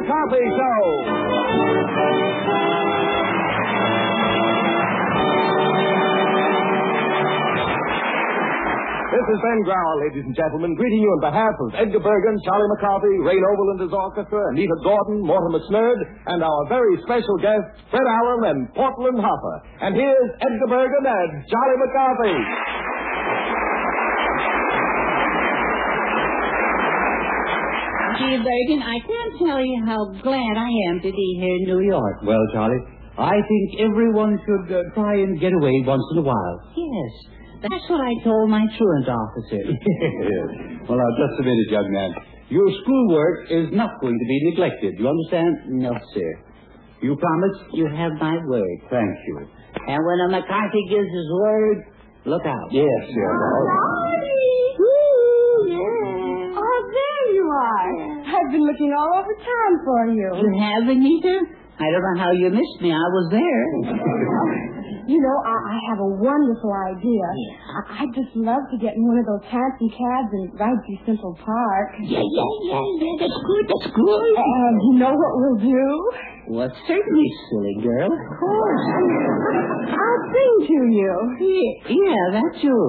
McCarthy Show. This is Ben Grauer, ladies and gentlemen, greeting you on behalf of Edgar Bergen, Charlie McCarthy, Ray Noble and his orchestra, Anita Gordon, Mortimer Snerd, and our very special guests, Fred Allen and Portland Hopper. And here's Edgar Bergen and Charlie McCarthy. Gee, Bergen, I can't tell you how glad I am to be here in New York. Well, Charlie, I think everyone should try and get away once in a while. Yes. That's what I told my truant officer. Well, now, just a minute, young man. Your schoolwork is not going to be neglected. You understand? No, sir. You promise? You have my word. Thank you. And when a McCarthy gives his word, look out. Yes, yes. Oh, there you are. I've been looking all over town for you. You have, Anita? I don't know how you missed me. I was there. You know, I have a wonderful idea. I'd just love to get in one of those fancy cabs and ride through Central Park. Yeah. That's good. And you know what we'll do? Well, certainly, silly girl. Of course. I'll sing to you. Yeah, that's you.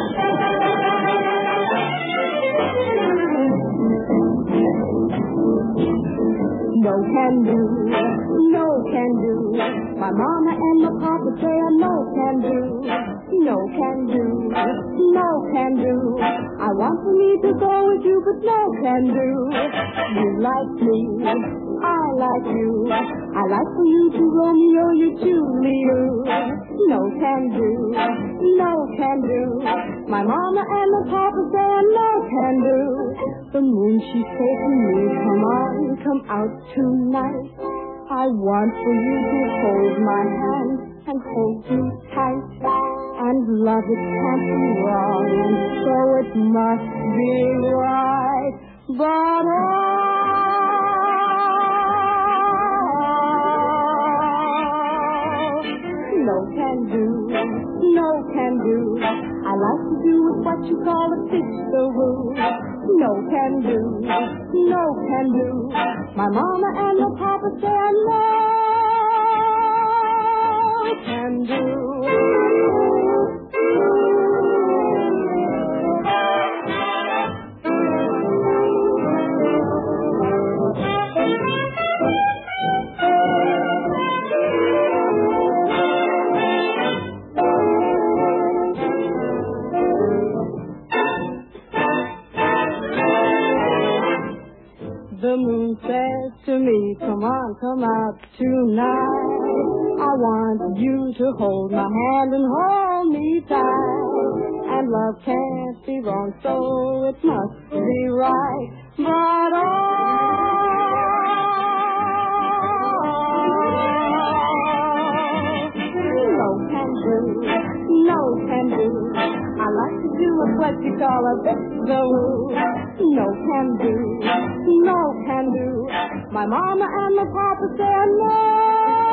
No can do, no can do. My mama and my papa say I no can do. No can do, no can do. I want for me to go with you, but no can do. You like me, I like you. I like for you to Romeo, you Juliet. No can do, no can do. My mama and my papa say I no can do. The moon she's taking me, come on, come out tonight. I want for you to hold my hand and hold me tight. And love it can't be wrong, and so it must be right. But no can do, no can do. I like to do what you call a fix-the-woo. No can do, no can do. My mama and my papa say I no can do. The moon says to me, come on, come out tonight. I want you to hold my hand and hold me tight. And love can't be wrong, so it must be right. But no can do, no can do. I like to do what you call a fix-the-woo. No can do, no can do. My mama and my papa say no.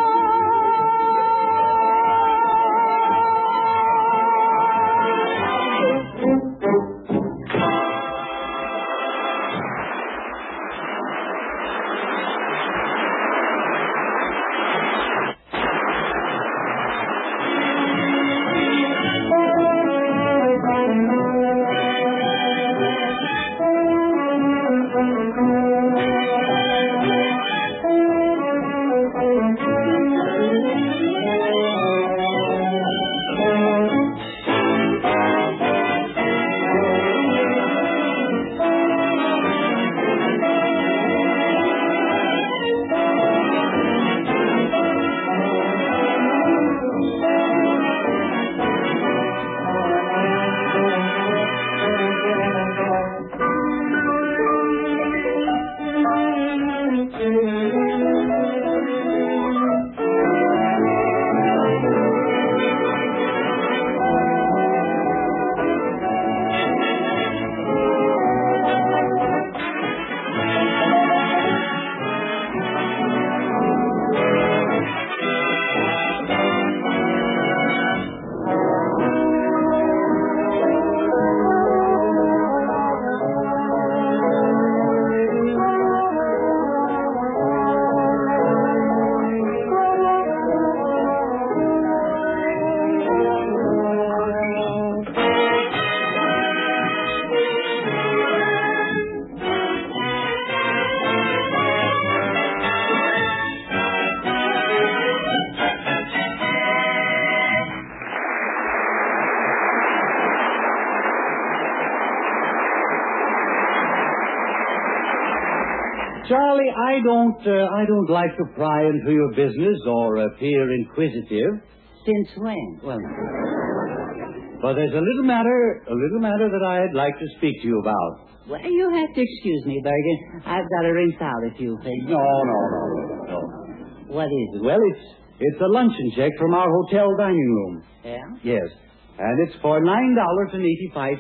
Charlie, I don't like to pry into your business or appear inquisitive. Since when? Well, but there's a little matter that I'd like to speak to you about. Well, you have to excuse me, Bergen. I've got to rinse out a few things. No. What is it? Well, it's a luncheon check from our hotel dining room. Yeah? Yes, and it's for $9.85.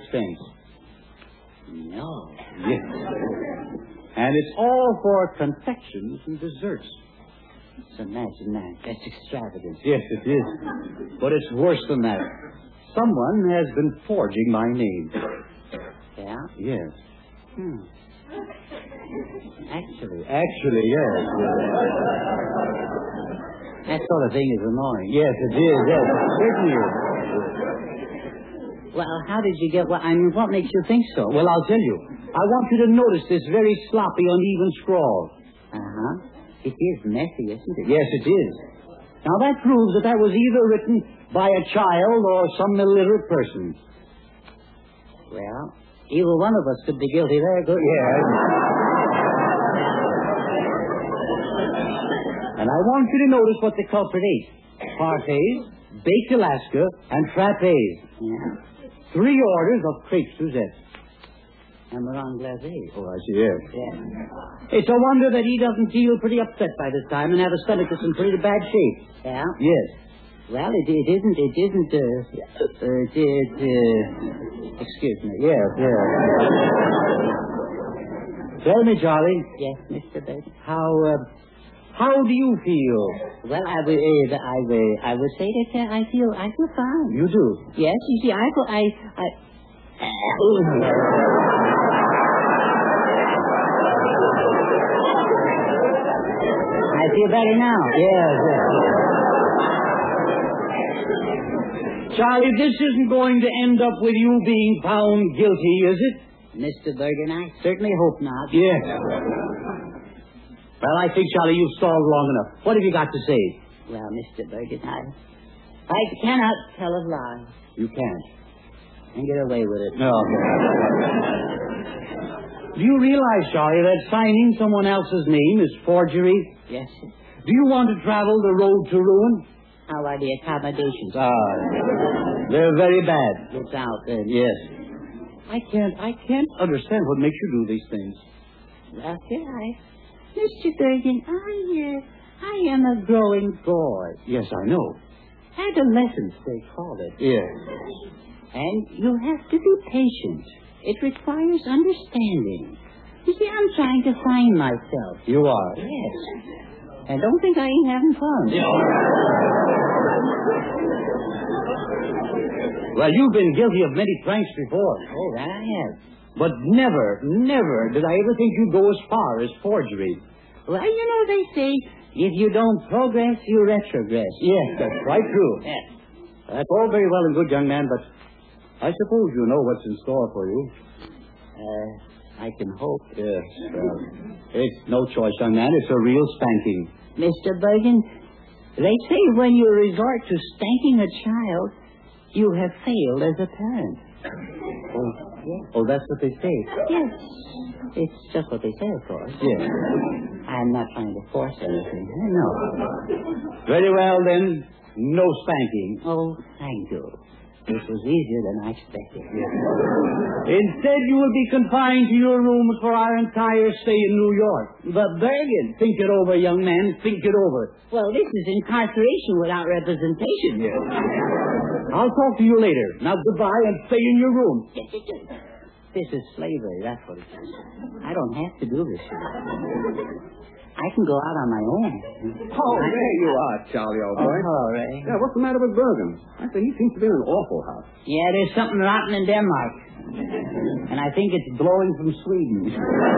No. Yes. And it's all for confections and desserts. Just imagine that. That's extravagant. Yes, it is. But it's worse than that. Someone has been forging my name. Yeah? Yes. Actually, yes. that sort of thing is annoying. Yes, it is. Yes, it certainly is. Well, how did you get... what makes you think so? Well, I'll tell you. I want you to notice this very sloppy, uneven scrawl. Uh-huh. It is messy, isn't it? Yes, it is. Now, that proves that was either written by a child or some illiterate person. Well, either one of us could be guilty there. Yes. And I want you to notice what the culprit ate. Parfaits, baked Alaska, and frappes. Yeah. 3 orders of crepes Suzette. And Marron glacé. Oh, I see, yes. Yeah. It's a wonder that he doesn't feel pretty upset by this time and have a stomach that's in pretty bad shape. Yeah? Yes. Well, it isn't, excuse me. Yes. Tell me, Charlie. Yes, Mr. Bates. How do you feel? Well, I would say that I feel fine. You do? Yes, you see, I feel better now. Yes. Charlie, this isn't going to end up with you being found guilty, is it? Mr. Bergen, I certainly hope not. Yes. Well, I think, Charlie, you've stalled long enough. What have you got to say? Well, Mr. Bergen, I cannot tell a lie. You can't. And get away with it. No. Do you realize, Charlie, that signing someone else's name is forgery? Yes, sir. Do you want to travel the road to ruin? How are the accommodations? They're very bad. It's out then. Yes. I can't understand what makes you do these things. Well, Mr. Bergen, I am a growing boy. Yes, I know. Adolescence, they call it. Yes. And you have to be patient. It requires understanding. You see, I'm trying to find myself. You are? Yes. And don't think I ain't having fun. Well, you've been guilty of many pranks before. Oh, that I have. But never did I ever think you'd go as far as forgery. Well, they say, if you don't progress, you retrogress. Yes, that's quite true. Yes. That's all very well and good, young man, but I suppose you know what's in store for you. I can hope. Yes, well, it's no choice, young man. It's a real spanking. Mr. Bergen, they say when you resort to spanking a child, you have failed as a parent. Oh, that's what they say. Yes. It's just what they say, of course. Yes. I'm not trying to force anything. No. Very well, then. No spanking. Oh, thank you. This was easier than I expected. Yes. Instead, you will be confined to your rooms for our entire stay in New York. But Bergen, think it over, young man. Think it over. Well, this is incarceration without representation. Yes. I'll talk to you later. Now, goodbye, and stay in your room. This is slavery, that's what it is. I don't have to do this. I can go out on my own. Oh, there you are, Charlie, old boy. hello, Ray. Yeah, what's the matter with Bergen? I say he seems to be in an awful house. Yeah, there's something rotten in Denmark. And I think it's blowing from Sweden.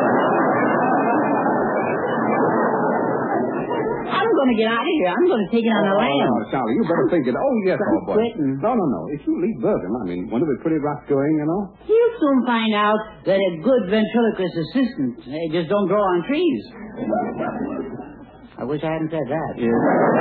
I'm going to get out of here. I'm going to take it on the land. Oh, Charlie, you better think it. Oh, yes, old boy. Quitting. No. If you leave Bergen, won't it be pretty rough going, You'll soon find out that a good ventriloquist assistant, they just don't grow on trees. I wish I hadn't said that. Yeah.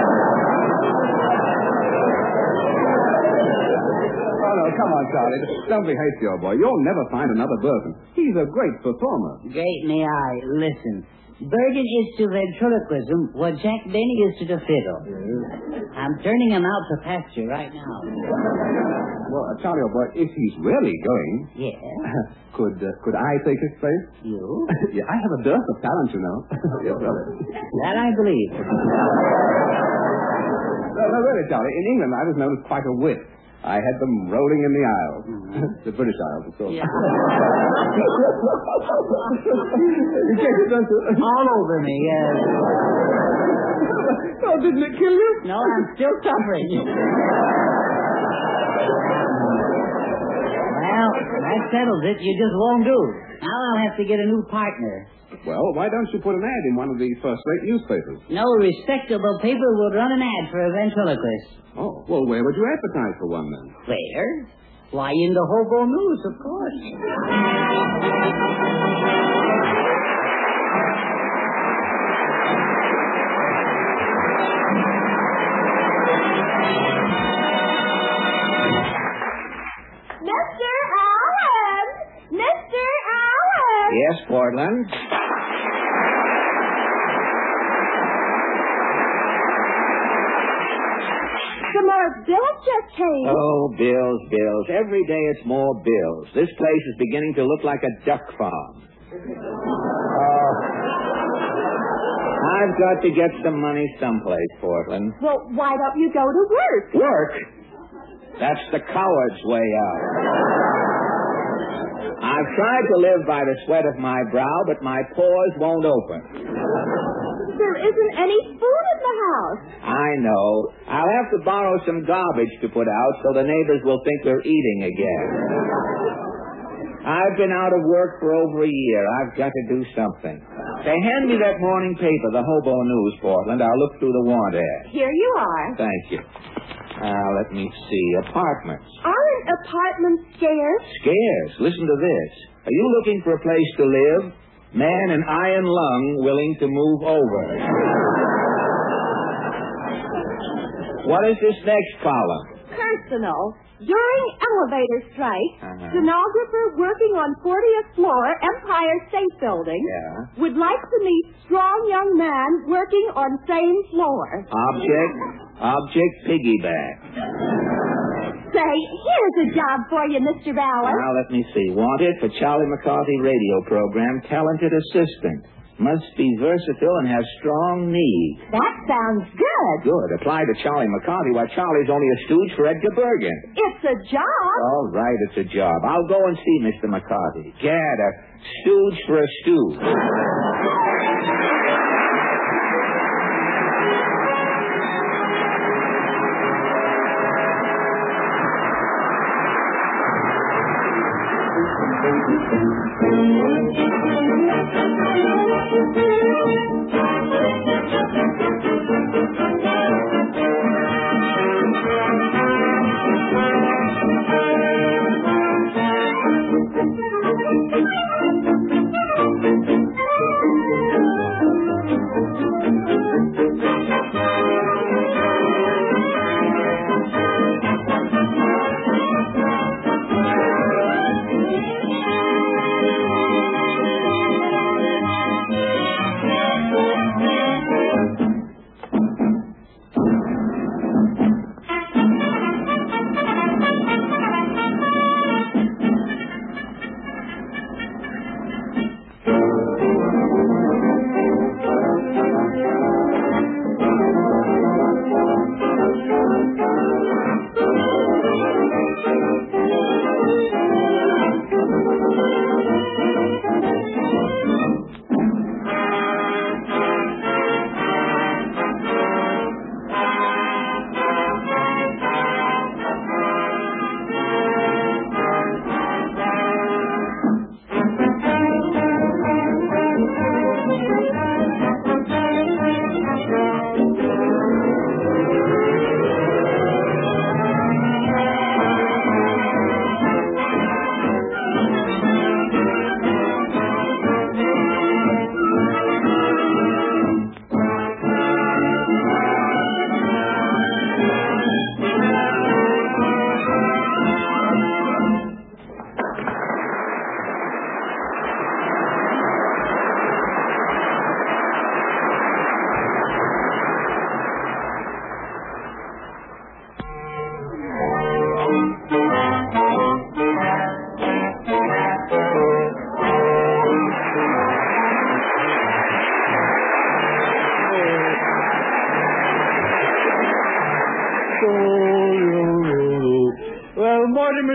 Oh, no, come on, Charlie. Don't be hasty, old boy. You'll never find another Bergen. He's a great performer. Great in the eye. Listen, Bergen is to ventriloquism what Jack Benny is to the fiddle. I'm turning him out to pasture right now. Well, Charlie, old boy, if he's really going... Yeah? Could I take his place? You? Yeah, I have a dearth of talent, you know. Yes, brother. That I believe. No, really, Charlie, in England I was known as quite a wit. I had them rolling in the aisles. The British Isles, of course. Yeah. You get it, don't you? All over me, yes. Oh, didn't it kill you? No, I'm still suffering. Well, that settles it. You just won't do. Now I'll have to get a new partner. Well, why don't you put an ad in one of the first-rate newspapers? No respectable paper would run an ad for a ventriloquist. Oh, well, where would you advertise for one, then? Where? Why, in the Hobo News, of course. Mr. Allen! Mr. Allen! Yes, Portland? Some more bills just came. Oh, bills. Every day it's more bills. This place is beginning to look like a duck farm. I've got to get some money someplace, Portland. Well, why don't you go to work? Work? That's the coward's way out. I've tried to live by the sweat of my brow, but my pores won't open. There isn't any food in the house. I know. I'll have to borrow some garbage to put out so the neighbors will think we're eating again. I've been out of work for over a year. I've got to do something. Say, hand me that morning paper, the Hobo News, Portland. I'll look through the want ad. Here you are. Thank you. Let me see. Apartments. Aren't apartments scarce? Scarce. Listen to this. Are you looking for a place to live? Man and iron lung willing to move over. What is this next column? Personal. During elevator strike, stenographer working on 40th floor, Empire State Building, would like to meet strong young man working on same floor. Object piggyback. Say, here's a job for you, Mr. Bauer. Now, let me see. Wanted for Charlie McCarthy radio program, talented assistant. Must be versatile and have strong knees. That sounds good. Good. Apply to Charlie McCarthy while Charlie's only a stooge for Edgar Bergen. It's a job. All right, it's a job. I'll go and see Mr. McCarthy. Gad, a stooge for a stooge.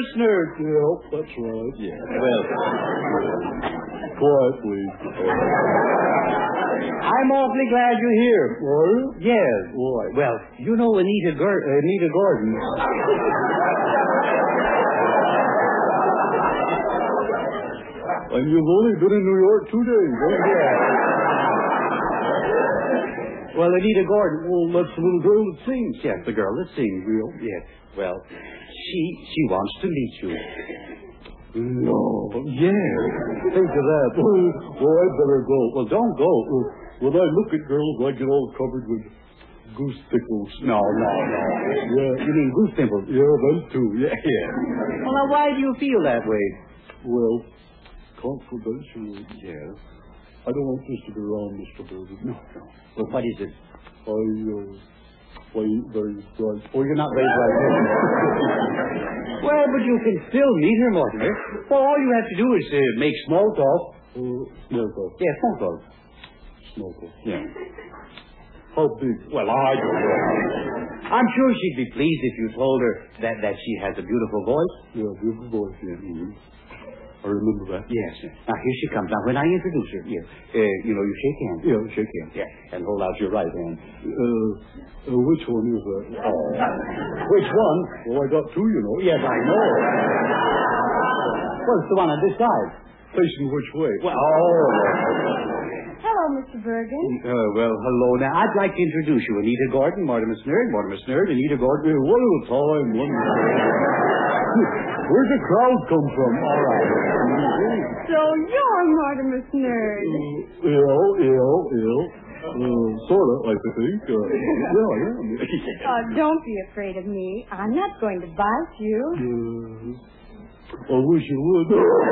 Snurd. Yeah, that's right. Yeah. Well, Quiet, please. I'm awfully glad you're here. Are you? Yes. Why? Well, you know Anita Gordon. And you've only been in New York 2 days, haven't you? Well, Anita Gordon. Well, that's the little girl that sings. Yes, the girl that sings. Yes. Well, she wants to meet you. No. Yes. Think of that. Well, I'd better go. Well, don't go. When I look at girls, I get all covered with goose pickles. No. Yeah. You mean goose pimples? Yeah, them too. Yeah. Well, now, why do you feel that way? Well, confidentially, Yes. I don't want this to be wrong, Mr. Burger. No. Well, what is it? I ain't very bright. Oh, you're not very bright. Well, but you can still meet her, Mortimer. Well, all you have to do is make small talk. Small talk. Yeah, small talk. Small talk. Yeah. How big? Well, I don't know. I'm sure she'd be pleased if you told her that she has a beautiful voice. Yeah, beautiful voice. Yeah. Mm-hmm. I remember that. Yes. Now, here she comes. Now, when I introduce her, you shake hands. Yeah, shake hands. Yeah, and hold out your right hand. Which one is that? Oh. Which one? Well, I got two, you know. Yes, I know. Well, it's the one on this side. Facing which way? Well, Hello, Mr. Bergen. well, hello. Now, I'd like to introduce you. Anita Gordon, Mortimer Snurd, Anita Gordon. One at a time. Where'd the crowd come from? All right. So you're Mortimer Snurd. Sort of, I think. Yeah, I am. Don't be afraid of me. I'm not going to bite you. I wish you would.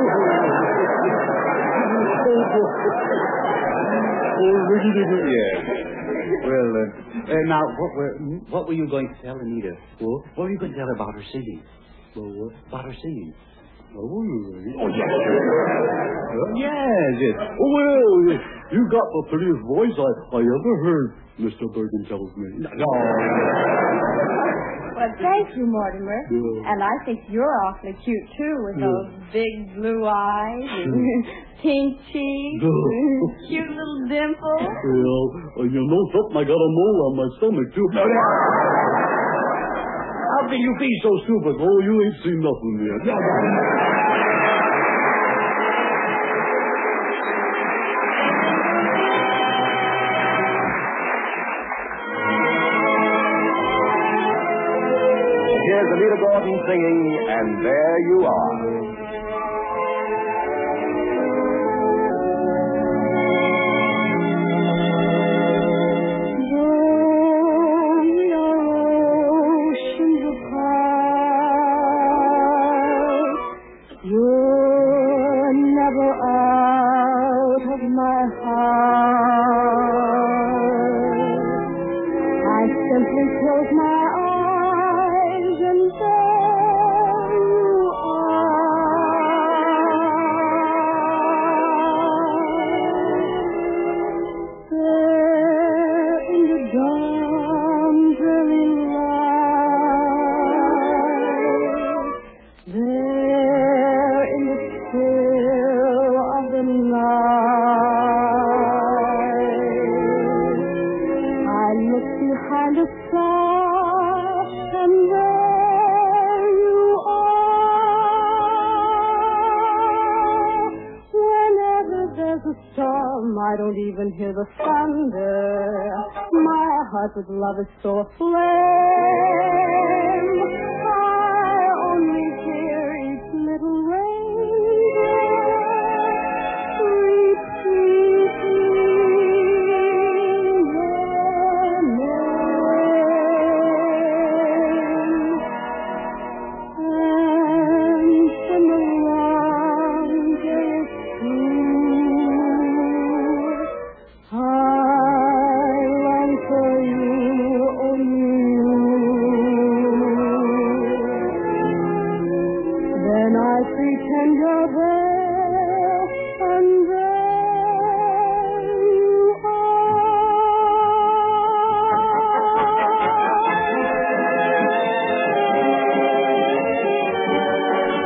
Yeah. Well, now, what were you going to tell Anita? What were you going to tell her about her singing? What? About her singing. Oh, yes. Yes. Oh, well, you got the prettiest voice I ever heard, Mr. Bergen tells me. No. Well, thank you, Mortimer. Yeah. And I think you're awfully cute, too, with those big blue eyes and pink cheeks and cute little dimples. Well, you know something? I got a mole on my stomach, too. How can you be so stupid? Oh, you ain't seen nothing yet. Here's Anita Gordon singing, And There You Are. I don't even hear the thunder. My heart with love is so aflame. I only hear each little raindrop repeating their name. And when the long day is through, I long for you, only you. Then I pretend you're there, and there you are.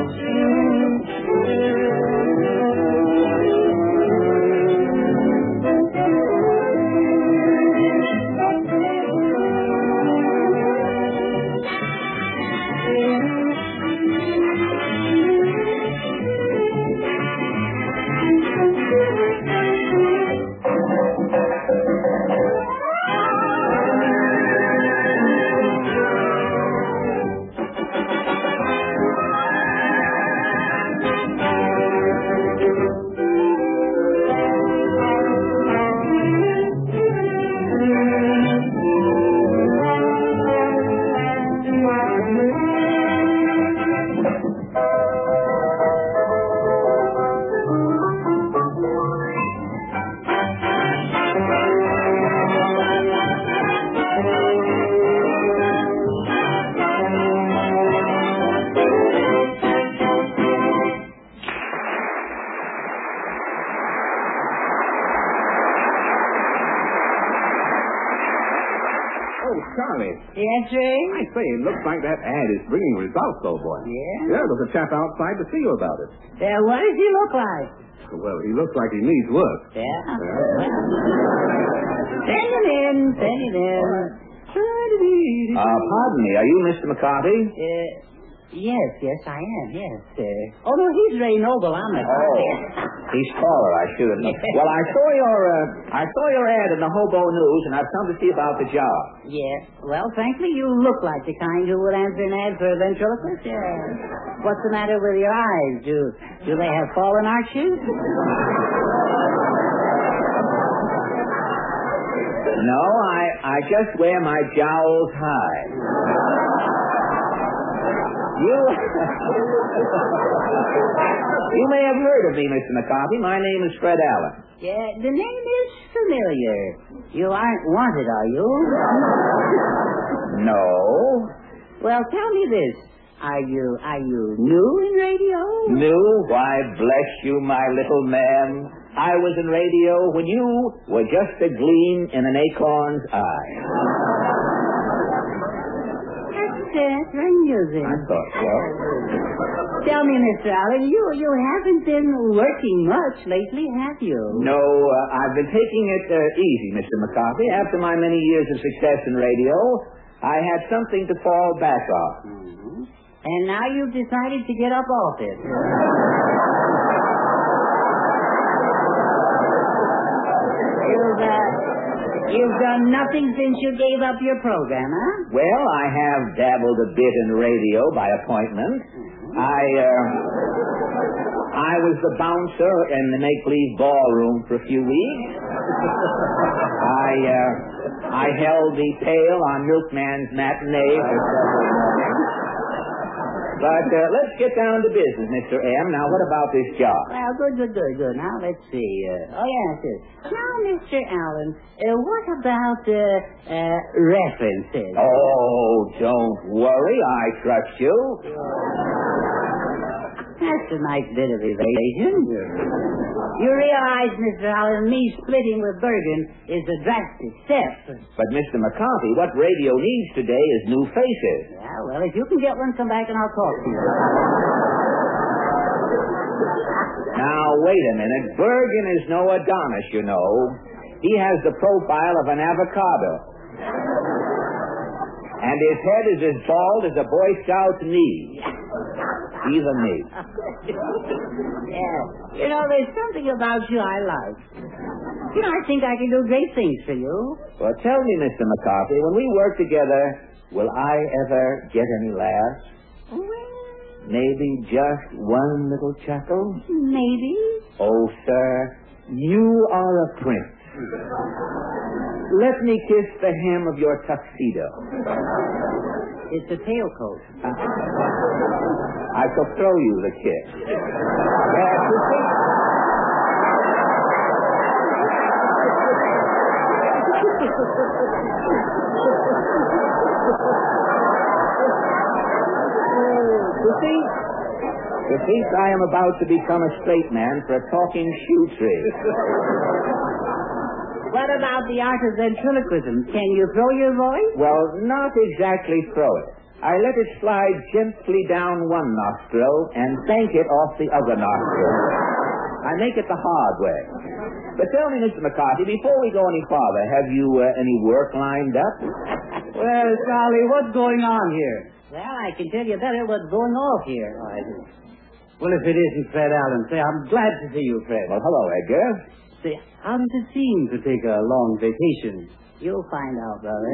Charlie. Yes, Ray? I say, it looks like that ad is bringing results, old boy. Yeah? Yeah, there's a chap outside to see you about it. What does he look like? Well, he looks like he needs work. Yeah? Send him in. Pardon me, are you Mr. McCarthy? Yes, I am, yes. Oh, no, he's Ray Noble. I'm McCarthy. He's taller, I should have known. Well, I saw your ad in the Hobo News, and I've come to see about the job. Yes. Well, frankly, you look like the kind who would answer an ad for a ventriloquist. What's the matter with your eyes? Do they have fallen arches? No, I just wear my jowls high. You may have heard of me, Mr. McCarthy. My name is Fred Allen. Yeah, the name is familiar. You aren't wanted, are you? No. Well, tell me this. Are you new in radio? New? Why, bless you, my little man. I was in radio when you were just a gleam in an acorn's eye. That's very amusing. I thought so. Tell me, Mr. Allen, you haven't been working much lately, have you? No, I've been taking it easy, Mr. McCarthy. After my many years of success in radio, I had something to fall back on. Mm-hmm. And now you've decided to get up off it. You've done nothing since you gave up your program, huh? Well, I have dabbled a bit in radio by appointment. I was the bouncer in the make-believe ballroom for a few weeks. I held the pail on Milkman's matinee for several mornings. But let's get down to business, Mr. M. Now, what about this job? Well, good. Now, let's see. Now, Mr. Allen, what about references? Oh, don't worry. I trust you. That's a nice bit of evasion. You realize, Mr. Allen, me splitting with Bergen is a drastic step. But, Mr. McCarthy, what radio needs today is new faces. Yeah, well, if you can get one, come back and I'll talk to you. Now, wait a minute. Bergen is no Adonis, you know. He has the profile of an avocado. And his head is as bald as a Boy Scout's knee. Even me. Yeah. You know, there's something about you I like. You know, I think I can do great things for you. Well, tell me, Mr. McCarthy, when we work together, will I ever get any laughs? Well, Maybe just one little chuckle? maybe. Oh, sir, you are a prince. Let me kiss the hem of your tuxedo. It's a tailcoat. I shall throw you the kiss. You see, I am about to become a straight man for a talking shoe tree. What about the art of ventriloquism? Can you throw your voice? Well, not exactly throw it. I let it slide gently down one nostril and sank it off the other nostril. I make it the hard way. But tell me, Mr. McCarthy, before we go any farther, have you any work lined up? Well, Charlie, what's going on here? Well, I can tell you better what's going off here. Well, if it isn't Fred Allen, say, I'm glad to see you, Fred. Well, hello, Edgar. Say, how does it seem to take a long vacation? You'll find out, brother.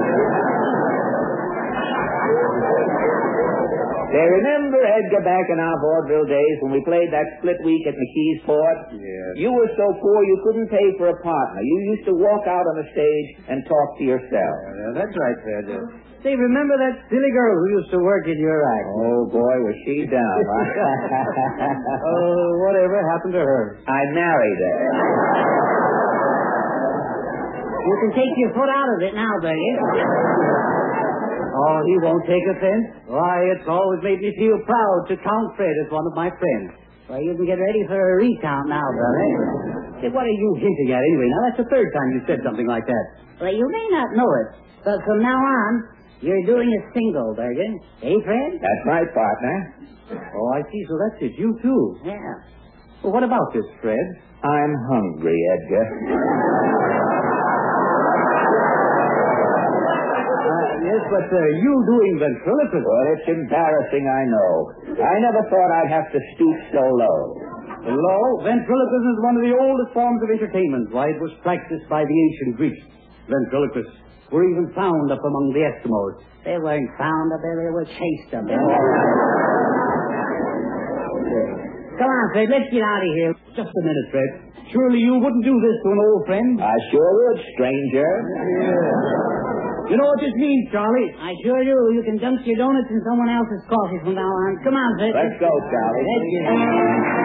Say, remember, Edgar, back in our vaudeville days when we played that split week at McKee's Fort? Yes. You were so poor you couldn't pay for a partner. You used to walk out on the stage and talk to yourself. That's right, Fred. Say, remember that silly girl who used to work in your act? Oh, boy, was she dumb, huh? Oh, whatever happened to her? I married her. You can take your foot out of it now, Bergen. Oh, he won't take offense? Why, it's always made me feel proud to count Fred as one of my friends. Well, you can get ready for a recount now, brother. Say, what are you hinting at anyway? Now, that's the third time you said something like that. Well, you may not know it, but from now on, you're doing a single, Bergen. Hey, Fred? That's right, partner. Oh, I see. So that's it. You, too. Yeah. Well, what about this, Fred? I'm hungry, Edgar. Yes, but you doing ventriloquism. Well, it's embarrassing, I know. I never thought I'd have to stoop so low. Low? Ventriloquism is one of the oldest forms of entertainment. Why, it was practiced by the ancient Greeks. Ventriloquists were even found up among the Eskimos. They weren't found up there, they were chased up there. Come on, Fred, let's get out of here. Just a minute, Fred. Surely you wouldn't do this to an old friend? I sure would, stranger. Yeah. You know what this means, Charlie? I sure do. You can dunk your donuts in someone else's coffee from now on. Come on, Fred. Let's go, Charlie. Let's get out.